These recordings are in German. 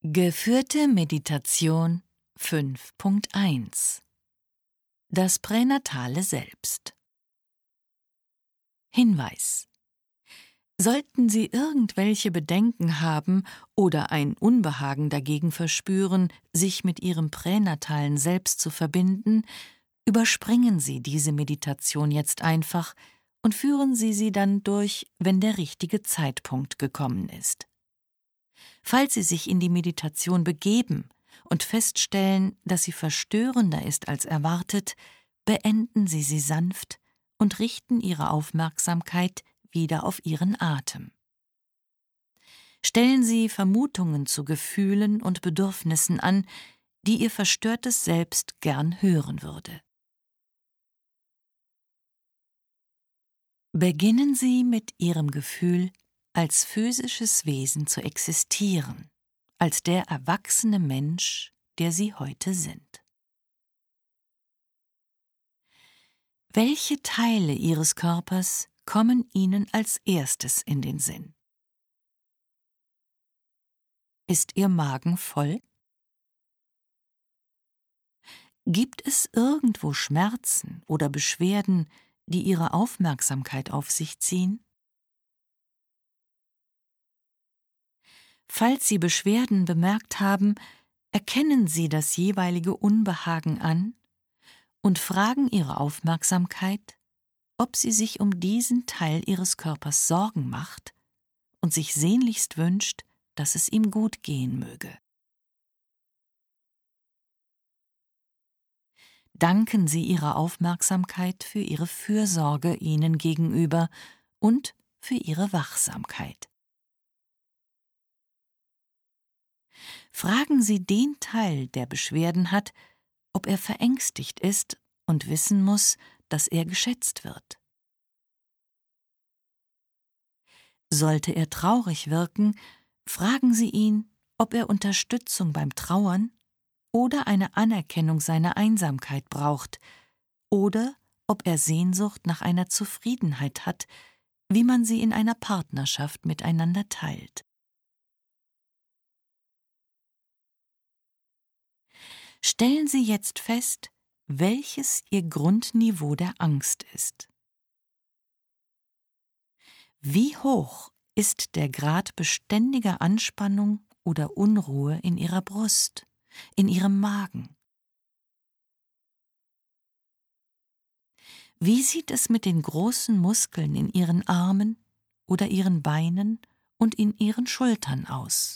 Geführte Meditation 5.1 Das pränatale Selbst. Hinweis: Sollten Sie irgendwelche Bedenken haben oder ein Unbehagen dagegen verspüren, sich mit Ihrem pränatalen Selbst zu verbinden, überspringen Sie diese Meditation jetzt einfach und führen Sie sie dann durch, wenn der richtige Zeitpunkt gekommen ist. Falls Sie sich in die Meditation begeben und feststellen, dass sie verstörender ist als erwartet, beenden Sie sie sanft und richten Ihre Aufmerksamkeit wieder auf Ihren Atem. Stellen Sie Vermutungen zu Gefühlen und Bedürfnissen an, die Ihr verstörtes Selbst gern hören würde. Beginnen Sie mit Ihrem Gefühl, als physisches Wesen zu existieren, als der erwachsene Mensch, der Sie heute sind. Welche Teile Ihres Körpers kommen Ihnen als erstes in den Sinn? Ist Ihr Magen voll? Gibt es irgendwo Schmerzen oder Beschwerden, die Ihre Aufmerksamkeit auf sich ziehen? Falls Sie Beschwerden bemerkt haben, erkennen Sie das jeweilige Unbehagen an und fragen Ihre Aufmerksamkeit, ob sie sich um diesen Teil Ihres Körpers Sorgen macht und sich sehnlichst wünscht, dass es ihm gut gehen möge. Danken Sie Ihrer Aufmerksamkeit für Ihre Fürsorge Ihnen gegenüber und für Ihre Wachsamkeit. Fragen Sie den Teil, der Beschwerden hat, ob er verängstigt ist und wissen muss, dass er geschätzt wird. Sollte er traurig wirken, fragen Sie ihn, ob er Unterstützung beim Trauern oder eine Anerkennung seiner Einsamkeit braucht oder ob er Sehnsucht nach einer Zufriedenheit hat, wie man sie in einer Partnerschaft miteinander teilt. Stellen Sie jetzt fest, welches Ihr Grundniveau der Angst ist. Wie hoch ist der Grad beständiger Anspannung oder Unruhe in Ihrer Brust, in Ihrem Magen? Wie sieht es mit den großen Muskeln in Ihren Armen oder Ihren Beinen und in Ihren Schultern aus?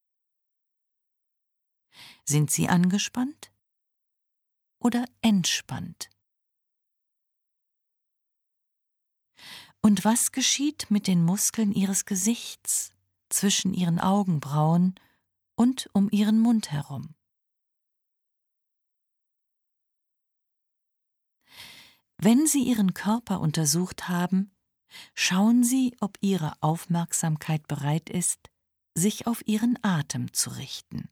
Sind sie angespannt oder entspannt? Und was geschieht mit den Muskeln Ihres Gesichts, zwischen Ihren Augenbrauen und um Ihren Mund herum? Wenn Sie Ihren Körper untersucht haben, schauen Sie, ob Ihre Aufmerksamkeit bereit ist, sich auf Ihren Atem zu richten.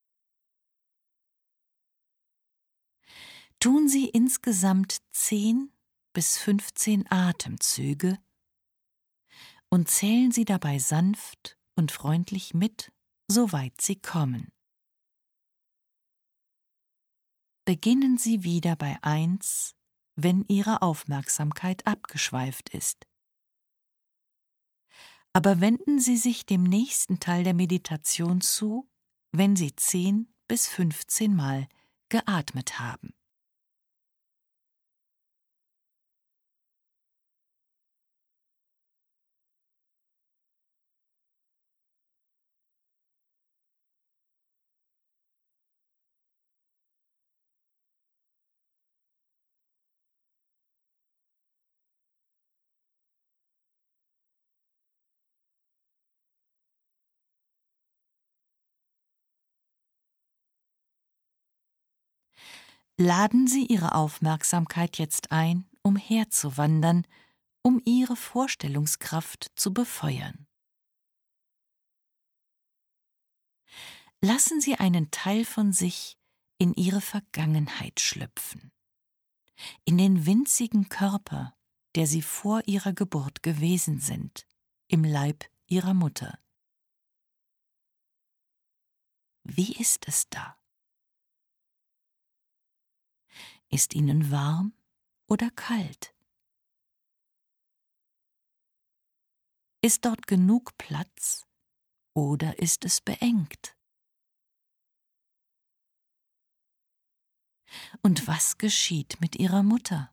Tun Sie insgesamt 10 bis 15 Atemzüge und zählen Sie dabei sanft und freundlich mit, soweit Sie kommen. Beginnen Sie wieder bei 1, wenn Ihre Aufmerksamkeit abgeschweift ist. Aber wenden Sie sich dem nächsten Teil der Meditation zu, wenn Sie 10 bis 15 Mal geatmet haben. Laden Sie Ihre Aufmerksamkeit jetzt ein, umherzuwandern, um Ihre Vorstellungskraft zu befeuern. Lassen Sie einen Teil von sich in Ihre Vergangenheit schlüpfen, in den winzigen Körper, der Sie vor Ihrer Geburt gewesen sind, im Leib Ihrer Mutter. Wie ist es da? Ist Ihnen warm oder kalt? Ist dort genug Platz oder ist es beengt? Und was geschieht mit Ihrer Mutter?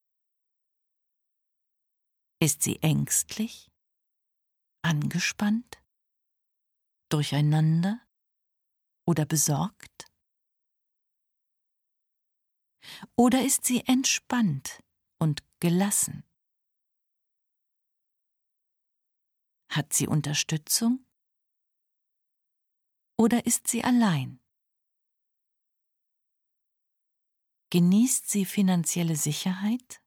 Ist sie ängstlich, angespannt, durcheinander oder besorgt? Oder ist sie entspannt und gelassen? Hat sie Unterstützung? Oder ist sie allein? Genießt sie finanzielle Sicherheit?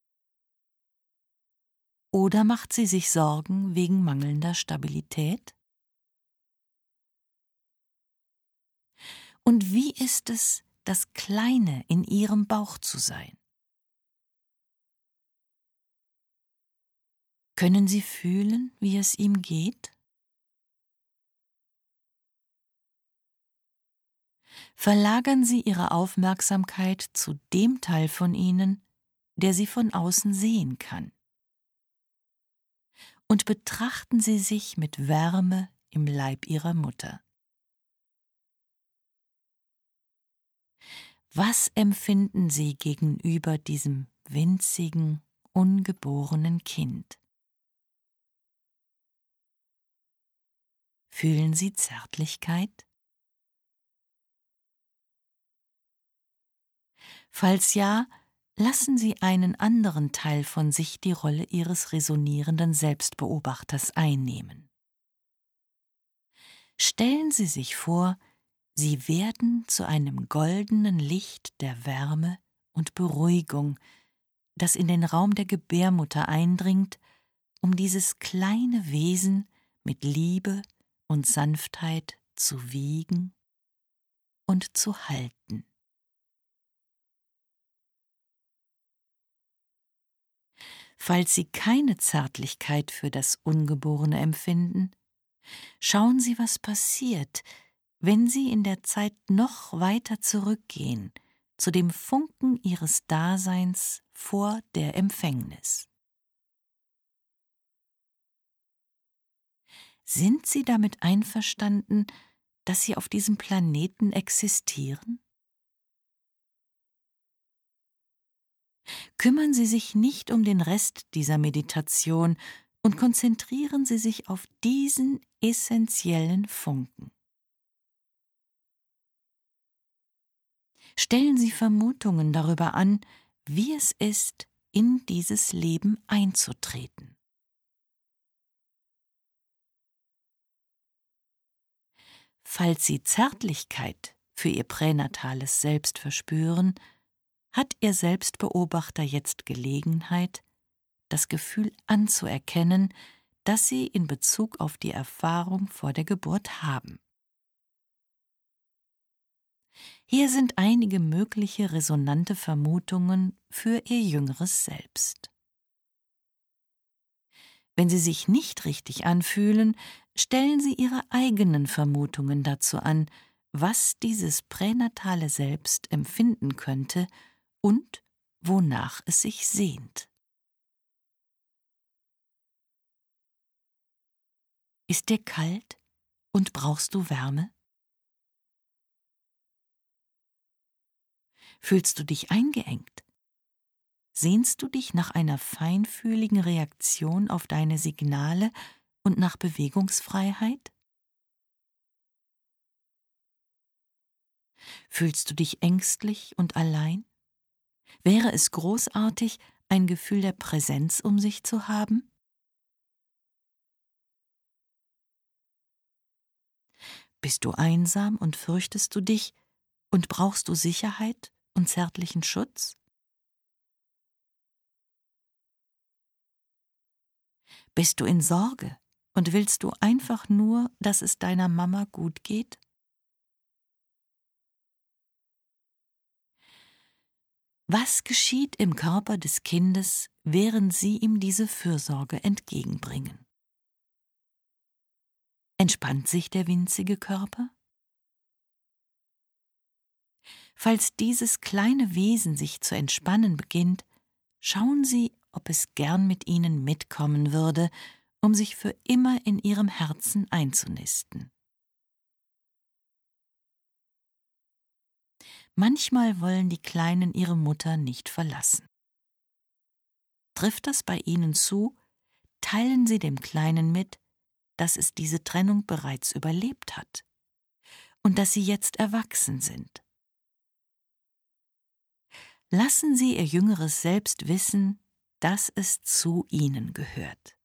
Oder macht sie sich Sorgen wegen mangelnder Stabilität? Und wie ist es, das Kleine in ihrem Bauch zu sein? Können Sie fühlen, wie es ihm geht? Verlagern Sie Ihre Aufmerksamkeit zu dem Teil von Ihnen, der Sie von außen sehen kann. Und betrachten Sie sich mit Wärme im Leib Ihrer Mutter. Was empfinden Sie gegenüber diesem winzigen, ungeborenen Kind? Fühlen Sie Zärtlichkeit? Falls ja, lassen Sie einen anderen Teil von sich die Rolle Ihres resonierenden Selbstbeobachters einnehmen. Stellen Sie sich vor, Sie werden zu einem goldenen Licht der Wärme und Beruhigung, das in den Raum der Gebärmutter eindringt, um dieses kleine Wesen mit Liebe und Sanftheit zu wiegen und zu halten. Falls Sie keine Zärtlichkeit für das Ungeborene empfinden, schauen Sie, was passiert, wenn Sie in der Zeit noch weiter zurückgehen, zu dem Funken Ihres Daseins vor der Empfängnis. Sind Sie damit einverstanden, dass Sie auf diesem Planeten existieren? Kümmern Sie sich nicht um den Rest dieser Meditation und konzentrieren Sie sich auf diesen essentiellen Funken. Stellen Sie Vermutungen darüber an, wie es ist, in dieses Leben einzutreten. Falls Sie Zärtlichkeit für Ihr pränatales Selbst verspüren, hat Ihr Selbstbeobachter jetzt Gelegenheit, das Gefühl anzuerkennen, das Sie in Bezug auf die Erfahrung vor der Geburt haben. Hier sind einige mögliche resonante Vermutungen für Ihr jüngeres Selbst. Wenn sie sich nicht richtig anfühlen, stellen Sie Ihre eigenen Vermutungen dazu an, was dieses pränatale Selbst empfinden könnte und wonach es sich sehnt. Ist dir kalt und brauchst du Wärme? Fühlst du dich eingeengt? Sehnst du dich nach einer feinfühligen Reaktion auf deine Signale und nach Bewegungsfreiheit? Fühlst du dich ängstlich und allein? Wäre es großartig, ein Gefühl der Präsenz um sich zu haben? Bist du einsam und fürchtest du dich und brauchst du Sicherheit und zärtlichen Schutz? Bist du in Sorge und willst du einfach nur, dass es deiner Mama gut geht? Was geschieht im Körper des Kindes, während Sie ihm diese Fürsorge entgegenbringen? Entspannt sich der winzige Körper? Falls dieses kleine Wesen sich zu entspannen beginnt, schauen Sie, ob es gern mit Ihnen mitkommen würde, um sich für immer in Ihrem Herzen einzunisten. Manchmal wollen die Kleinen ihre Mutter nicht verlassen. Trifft das bei Ihnen zu, teilen Sie dem Kleinen mit, dass es diese Trennung bereits überlebt hat und dass Sie jetzt erwachsen sind. Lassen Sie Ihr jüngeres Selbst wissen, dass es zu Ihnen gehört.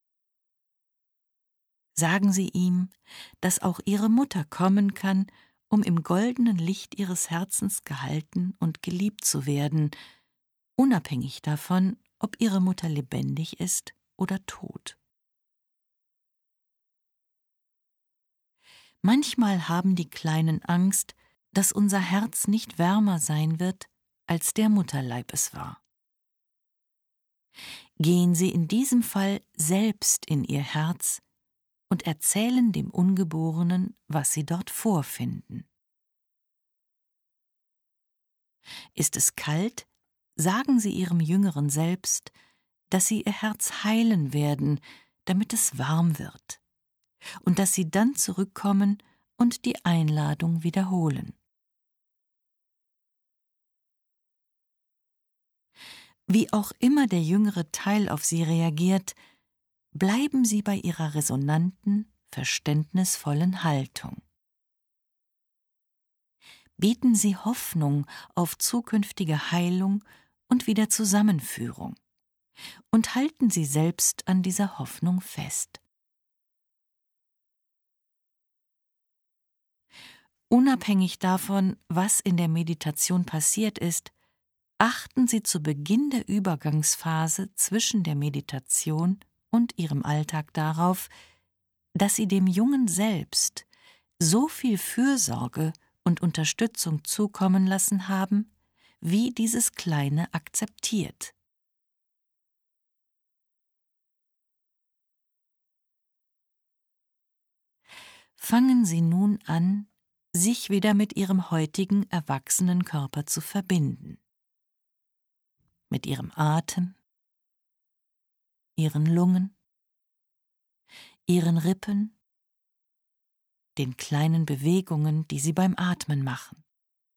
Sagen Sie ihm, dass auch Ihre Mutter kommen kann, um im goldenen Licht Ihres Herzens gehalten und geliebt zu werden, unabhängig davon, ob Ihre Mutter lebendig ist oder tot. Manchmal haben die Kleinen Angst, dass unser Herz nicht wärmer sein wird, als der Mutterleib es war. Gehen Sie in diesem Fall selbst in Ihr Herz und erzählen dem Ungeborenen, was Sie dort vorfinden. Ist es kalt, sagen Sie Ihrem jüngeren Selbst, dass Sie Ihr Herz heilen werden, damit es warm wird, und dass Sie dann zurückkommen und die Einladung wiederholen. Wie auch immer der jüngere Teil auf Sie reagiert, bleiben Sie bei Ihrer resonanten, verständnisvollen Haltung. Bieten Sie Hoffnung auf zukünftige Heilung und Wiederzusammenführung und halten Sie selbst an dieser Hoffnung fest. Unabhängig davon, was in der Meditation passiert ist, achten Sie zu Beginn der Übergangsphase zwischen der Meditation und Ihrem Alltag darauf, dass Sie dem Jungen selbst so viel Fürsorge und Unterstützung zukommen lassen haben, wie dieses Kleine akzeptiert. Fangen Sie nun an, sich wieder mit Ihrem heutigen erwachsenen Körper zu verbinden. Mit Ihrem Atem, Ihren Lungen, Ihren Rippen, den kleinen Bewegungen, die Sie beim Atmen machen.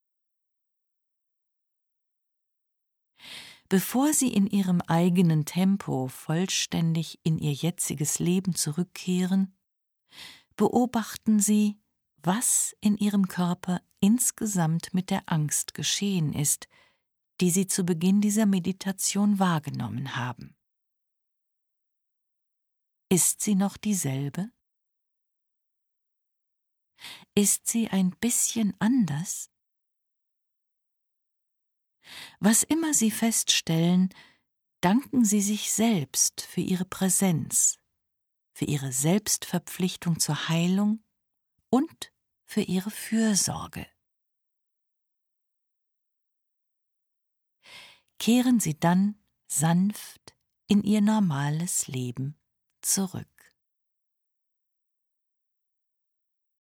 Bevor Sie in Ihrem eigenen Tempo vollständig in Ihr jetziges Leben zurückkehren, beobachten Sie, was in Ihrem Körper insgesamt mit der Angst geschehen ist, die Sie zu Beginn dieser Meditation wahrgenommen haben. Ist sie noch dieselbe? Ist sie ein bisschen anders? Was immer Sie feststellen, danken Sie sich selbst für Ihre Präsenz, für Ihre Selbstverpflichtung zur Heilung und für Ihre Fürsorge. Kehren Sie dann sanft in Ihr normales Leben zurück.